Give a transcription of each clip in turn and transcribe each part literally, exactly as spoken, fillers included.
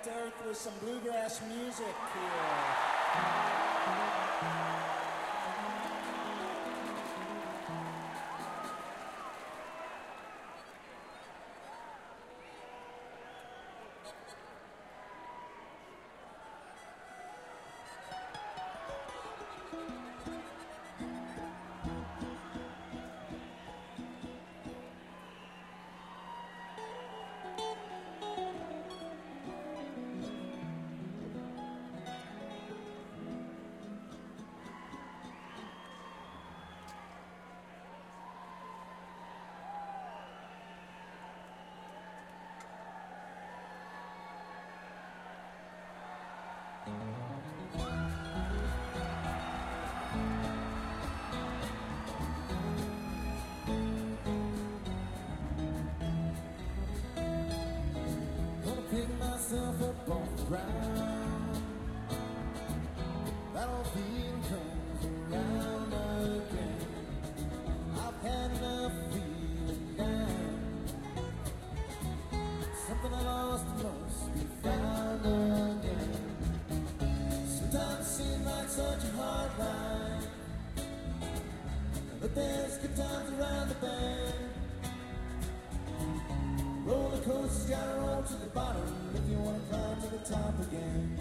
to earth with some bluegrass music here. Gonna pick myself up off the ground. That old feeling comes around again. I've had enough feeling down. Something I lost must be found again. Sometimes it seems like such a hard life, but there's good times around the bend. Roller coaster's gotta roll to the bottom if you wanna climb to the top again.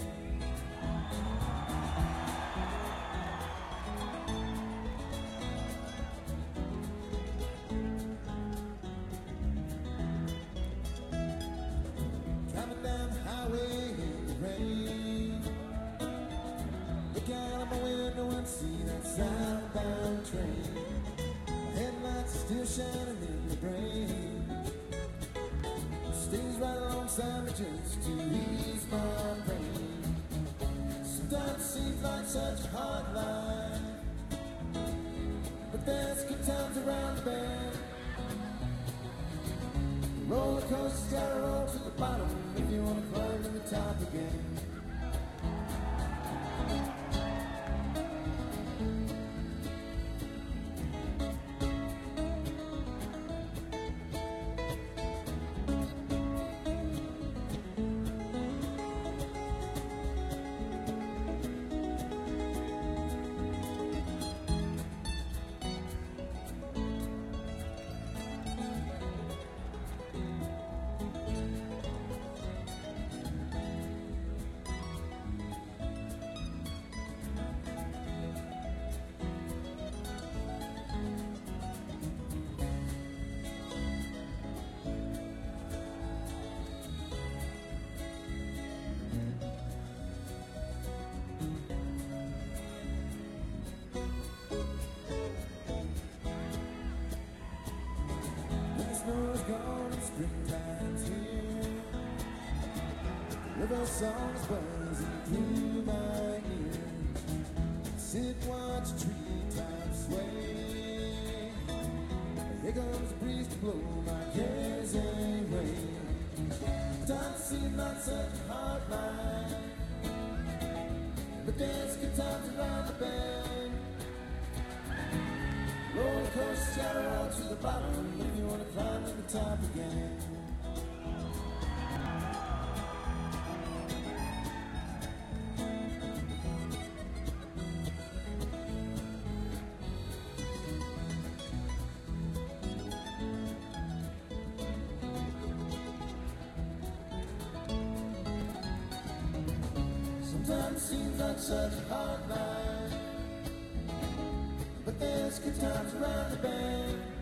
Driving down the highway in the rain, look out of my window and see that southbound train. My headlights are still shining in the brain. Stays right alongside me just to ease my pain. Sometimes it seems like such a hard life, but there's good times around the bend. The roller coaster's gotta roll to the bottom if you wanna climb to the top again. Snow's gone and springtime's here. River songs buzzing through my ears. Sit, watch treetops sway. Here comes a breeze to blow my cares away. Time seems like such a hard life, but there's good times around the bend. Roller coaster's gotta roll to the bottom if you wanna climb to the top again. Sometimes it seems like such a hard life, but there's good times around the bend.